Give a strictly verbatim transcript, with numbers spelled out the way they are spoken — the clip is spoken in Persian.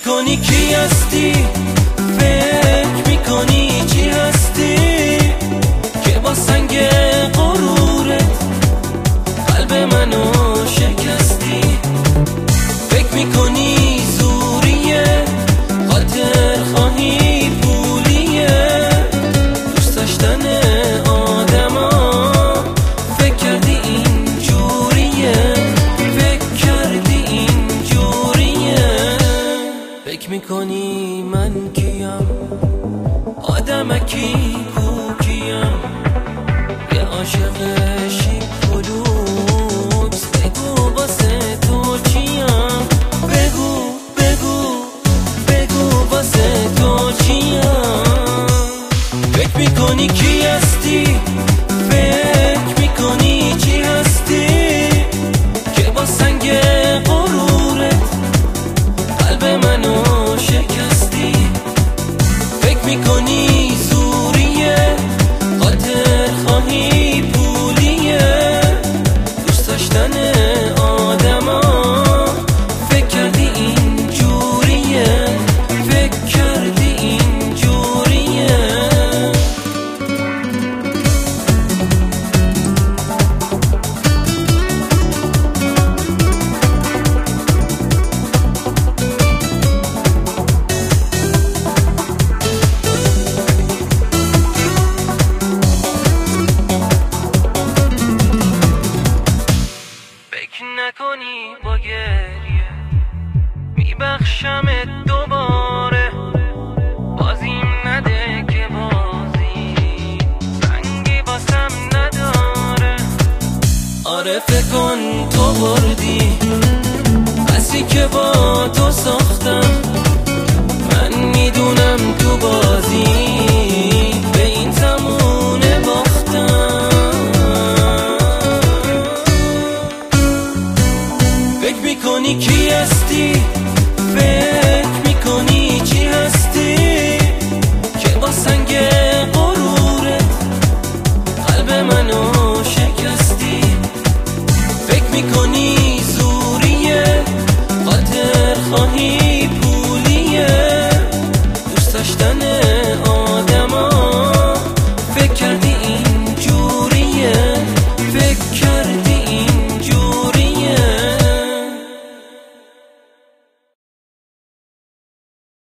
میکنی کی هستی، فکر میکنی چی هستی که با سنگ غرورت قلب منو شکستی. فکر میکنی زوریه، خاطر خواهی پولیه، دوست داشتن آدما فکر کردی این جوریه، فکر کردی این جوریه. فکر میکنی من کیم، آدمکی کوکیم، یه عاشق شیپولوس، بگو واسه تو چیم، بگو بگو بگو واسه تو چیم. فکر میکنی کی هستی، فکر میکنی چی هستی که با سنگ غرورت قلب منو شکستی. فکر میکنی زوریه، خاطر خواهی پولیه، دوست داشتن آدما فکر کردی این جوریه، فکر کردی این جوریه. فکر نکنی با گریه میبخشمت دوباره، بازیم نده که بازی رنگی باسم نداره. آره فکر کن تو بردی بسی که با تو ساختم، من میدونم تو بازی به این زمونه باختم. فکر میکنی کی هستی، فکر میکنی چی هستی که با سنگ غرورت قلب منو شکستی. فکر میکنی زوریه، خاطر خواهی